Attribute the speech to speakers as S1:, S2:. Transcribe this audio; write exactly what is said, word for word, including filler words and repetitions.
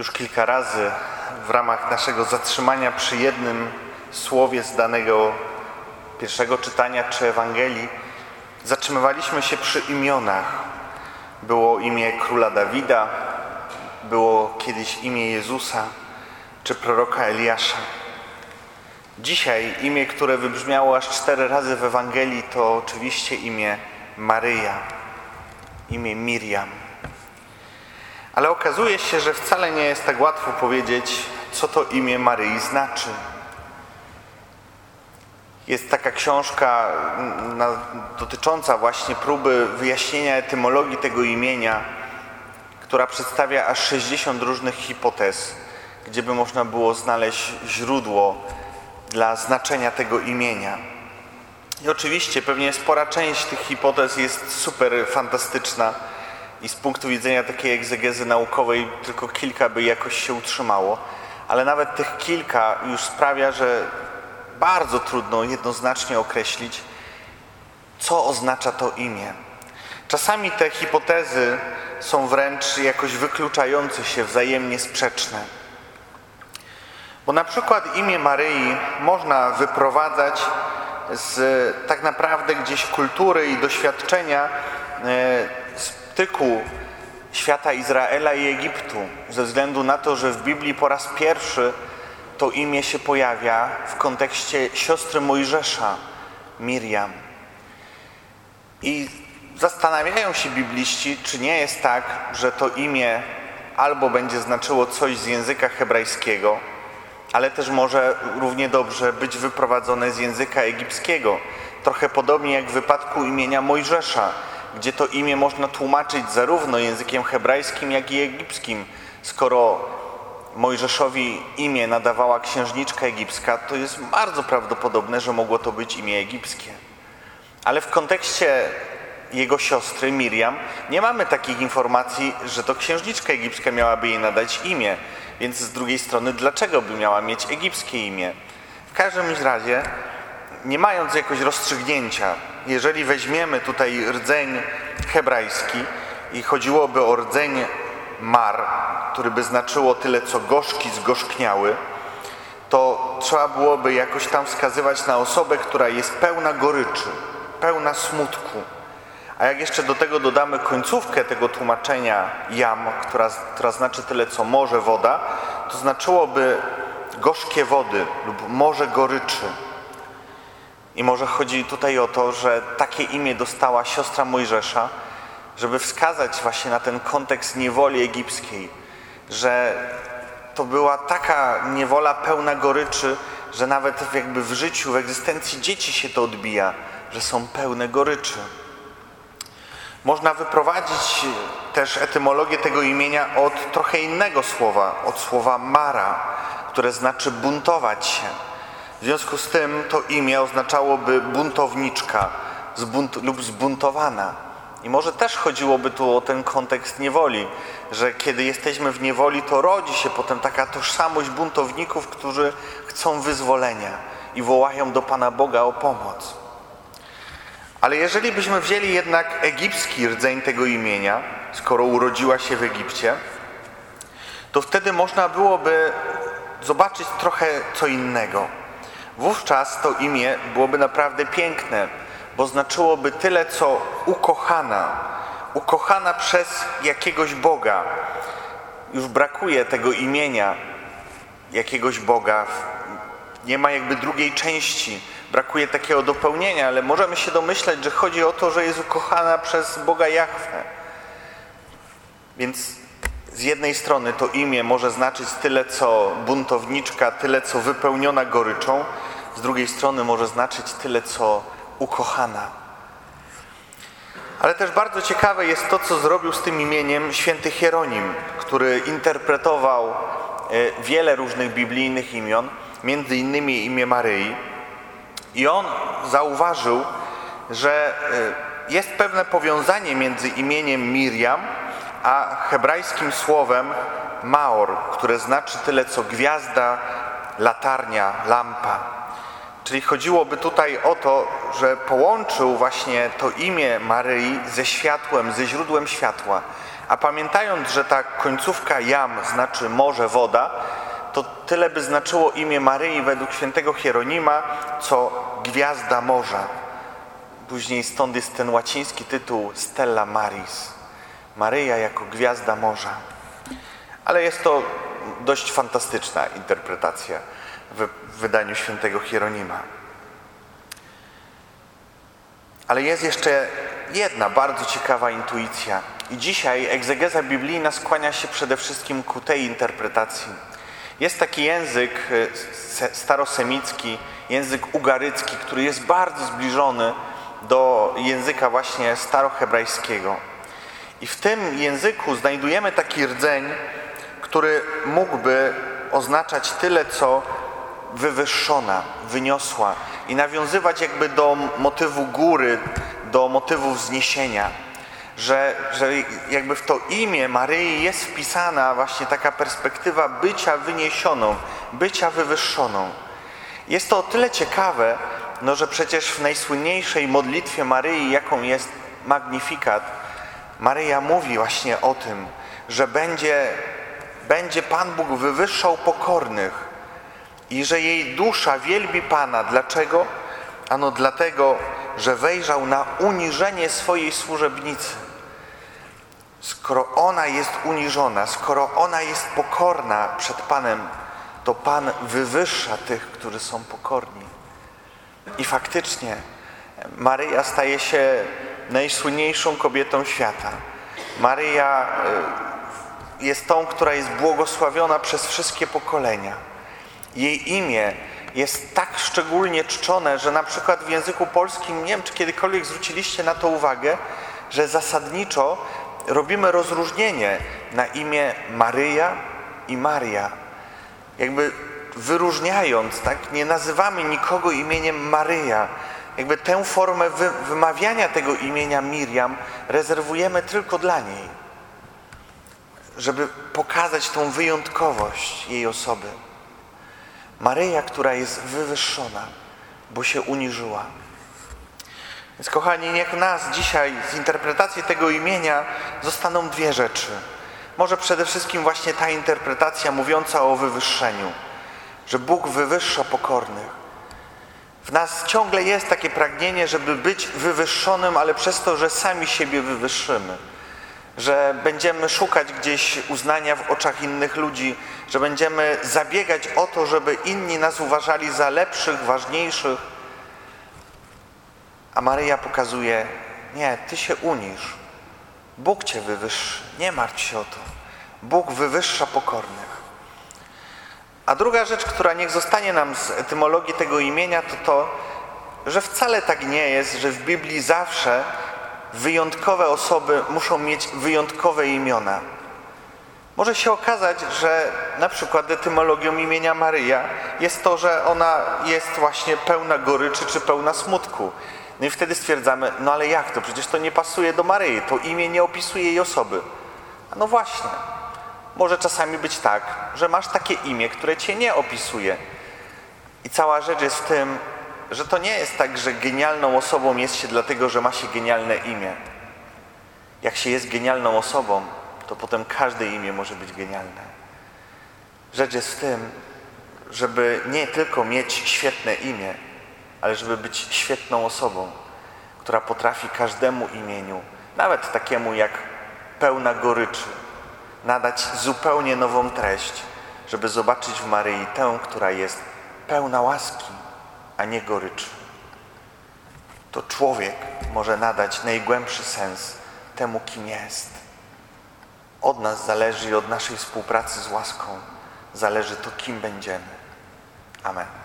S1: Już kilka razy w ramach naszego zatrzymania przy jednym słowie z danego pierwszego czytania czy Ewangelii zatrzymywaliśmy się przy imionach. Było imię króla Dawida, było kiedyś imię Jezusa czy proroka Eliasza. Dzisiaj imię, które wybrzmiało aż cztery razy w Ewangelii, to oczywiście imię Maryja, imię Miriam. Ale okazuje się, że wcale nie jest tak łatwo powiedzieć, co to imię Maryi znaczy. Jest taka książka na, dotycząca właśnie próby wyjaśnienia etymologii tego imienia, która przedstawia aż sześćdziesiąt różnych hipotez, gdzie by można było znaleźć źródło dla znaczenia tego imienia. I oczywiście pewnie spora część tych hipotez jest super fantastyczna i z punktu widzenia takiej egzegezy naukowej tylko kilka by jakoś się utrzymało, ale nawet tych kilka już sprawia, że bardzo trudno jednoznacznie określić, co oznacza to imię. Czasami te hipotezy są wręcz jakoś wykluczające się, wzajemnie sprzeczne. Bo na przykład imię Maryi można wyprowadzać z tak naprawdę gdzieś kultury i doświadczenia styku świata Izraela i Egiptu, ze względu na to, że w Biblii po raz pierwszy to imię się pojawia w kontekście siostry Mojżesza, Miriam. I zastanawiają się bibliści, czy nie jest tak, że to imię albo będzie znaczyło coś z języka hebrajskiego, ale też może równie dobrze być wyprowadzone z języka egipskiego. Trochę podobnie jak w wypadku imienia Mojżesza, gdzie to imię można tłumaczyć zarówno językiem hebrajskim, jak i egipskim. Skoro Mojżeszowi imię nadawała księżniczka egipska, to jest bardzo prawdopodobne, że mogło to być imię egipskie. Ale w kontekście jego siostry Miriam nie mamy takich informacji, że to księżniczka egipska miałaby jej nadać imię. Więc z drugiej strony, dlaczego by miała mieć egipskie imię? W każdym razie, nie mając jakoś rozstrzygnięcia, jeżeli weźmiemy tutaj rdzeń hebrajski i chodziłoby o rdzeń mar, który by znaczyło tyle co gorzki, zgorzkniały, to trzeba byłoby jakoś tam wskazywać na osobę, która jest pełna goryczy, pełna smutku. A jak jeszcze do tego dodamy końcówkę tego tłumaczenia jam, która, która znaczy tyle co morze, woda, to znaczyłoby gorzkie wody lub morze goryczy. I może chodzi tutaj o to, że takie imię dostała siostra Mojżesza, żeby wskazać właśnie na ten kontekst niewoli egipskiej, że to była taka niewola pełna goryczy, że nawet jakby w życiu, w egzystencji dzieci się to odbija, że są pełne goryczy. Można wyprowadzić też etymologię tego imienia od trochę innego słowa, od słowa mara, które znaczy buntować się. W związku z tym to imię oznaczałoby buntowniczka zbunt, lub zbuntowana. I może też chodziłoby tu o ten kontekst niewoli, że kiedy jesteśmy w niewoli, to rodzi się potem taka tożsamość buntowników, którzy chcą wyzwolenia i wołają do Pana Boga o pomoc. Ale jeżeli byśmy wzięli jednak egipski rdzeń tego imienia, skoro urodziła się w Egipcie, to wtedy można byłoby zobaczyć trochę co innego. Wówczas to imię byłoby naprawdę piękne, bo znaczyłoby tyle co ukochana, ukochana przez jakiegoś Boga. Już brakuje tego imienia jakiegoś Boga, nie ma jakby drugiej części. Brakuje takiego dopełnienia, ale możemy się domyślać, że chodzi o to, że jest ukochana przez Boga Jahwe. Więc z jednej strony to imię może znaczyć tyle co buntowniczka, tyle co wypełniona goryczą, z drugiej strony może znaczyć tyle co ukochana. Ale też bardzo ciekawe jest to, co zrobił z tym imieniem święty Hieronim, który interpretował wiele różnych biblijnych imion, między innymi imię Maryi. I on zauważył, że jest pewne powiązanie między imieniem Miriam a hebrajskim słowem Maor, które znaczy tyle co gwiazda, latarnia, lampa. Czyli chodziłoby tutaj o to, że połączył właśnie to imię Maryi ze światłem, ze źródłem światła. A pamiętając, że ta końcówka jam znaczy morze, woda, to tyle by znaczyło imię Maryi według świętego Hieronima, co gwiazda morza. Później stąd jest ten łaciński tytuł Stella Maris. Maryja jako gwiazda morza. Ale jest to dość fantastyczna interpretacja w wydaniu świętego Hieronima. Ale jest jeszcze jedna bardzo ciekawa intuicja. I dzisiaj egzegeza biblijna skłania się przede wszystkim ku tej interpretacji. Jest taki język starosemicki, język ugarycki, który jest bardzo zbliżony do języka właśnie starohebrajskiego. I w tym języku znajdujemy taki rdzeń, który mógłby oznaczać tyle, co wywyższona, wyniosła i nawiązywać jakby do motywu góry, do motywu wzniesienia, że, że jakby w to imię Maryi jest wpisana właśnie taka perspektywa bycia wyniesioną, bycia wywyższoną. Jest to o tyle ciekawe, no, że przecież w najsłynniejszej modlitwie Maryi, jaką jest Magnifikat, Maryja mówi właśnie o tym, że będzie, będzie Pan Bóg wywyższał pokornych i że jej dusza wielbi Pana. Dlaczego? Ano dlatego, że wejrzał na uniżenie swojej służebnicy. Skoro ona jest uniżona, skoro ona jest pokorna przed Panem, to Pan wywyższa tych, którzy są pokorni. I faktycznie Maryja staje się najsłynniejszą kobietą świata. Maryja jest tą, która jest błogosławiona przez wszystkie pokolenia. Jej imię jest tak szczególnie czczone, że na przykład w języku polskim, nie wiem, czy kiedykolwiek zwróciliście na to uwagę, że zasadniczo robimy rozróżnienie na imię Maryja i Maria. Jakby wyróżniając, tak, nie nazywamy nikogo imieniem Maryja. Jakby tę formę wy, wymawiania tego imienia Miriam rezerwujemy tylko dla niej, żeby pokazać tą wyjątkowość jej osoby. Maryja, która jest wywyższona, bo się uniżyła. Więc kochani, niech nas dzisiaj z interpretacji tego imienia zostaną dwie rzeczy. Może przede wszystkim właśnie ta interpretacja mówiąca o wywyższeniu, że Bóg wywyższa pokornych. W nas ciągle jest takie pragnienie, żeby być wywyższonym, ale przez to, że sami siebie wywyższymy. Że będziemy szukać gdzieś uznania w oczach innych ludzi, że będziemy zabiegać o to, żeby inni nas uważali za lepszych, ważniejszych. A Maryja pokazuje, nie, ty się uniż. Bóg cię wywyższy, nie martw się o to. Bóg wywyższa pokornych. A druga rzecz, która niech zostanie nam z etymologii tego imienia, to to, że wcale tak nie jest, że w Biblii zawsze wyjątkowe osoby muszą mieć wyjątkowe imiona. Może się okazać, że na przykład etymologią imienia Maryja jest to, że ona jest właśnie pełna goryczy czy pełna smutku. No i wtedy stwierdzamy, no ale jak to? Przecież to nie pasuje do Maryi, to imię nie opisuje jej osoby. A no właśnie, może czasami być tak, że masz takie imię, które cię nie opisuje. I cała rzecz jest w tym, że to nie jest tak, że genialną osobą jest się dlatego, że ma się genialne imię. Jak się jest genialną osobą, to potem każde imię może być genialne. Rzecz jest w tym, żeby nie tylko mieć świetne imię, ale żeby być świetną osobą, która potrafi każdemu imieniu, nawet takiemu jak pełna goryczy, nadać zupełnie nową treść, żeby zobaczyć w Maryi tę, która jest pełna łaski, a nie goryczy. To człowiek może nadać najgłębszy sens temu, kim jest. Od nas zależy i od naszej współpracy z łaską zależy to, kim będziemy. Amen.